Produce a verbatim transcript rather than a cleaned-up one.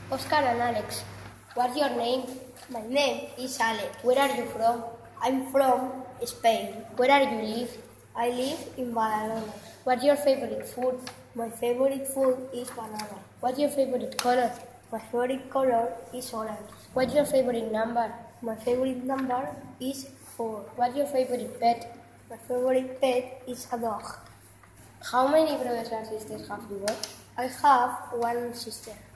Oscar and Alex. What's your name? My name is Alex. Where are you from? I'm from Spain. Where are you live? I live in Badalona. What's your favorite food? My favorite food is banana. What's your favorite color? My favorite color is orange. What's your favorite number? My favorite number is four. What's your favorite pet? My favorite pet is a dog. How many brothers and sisters have you got? I have one sister.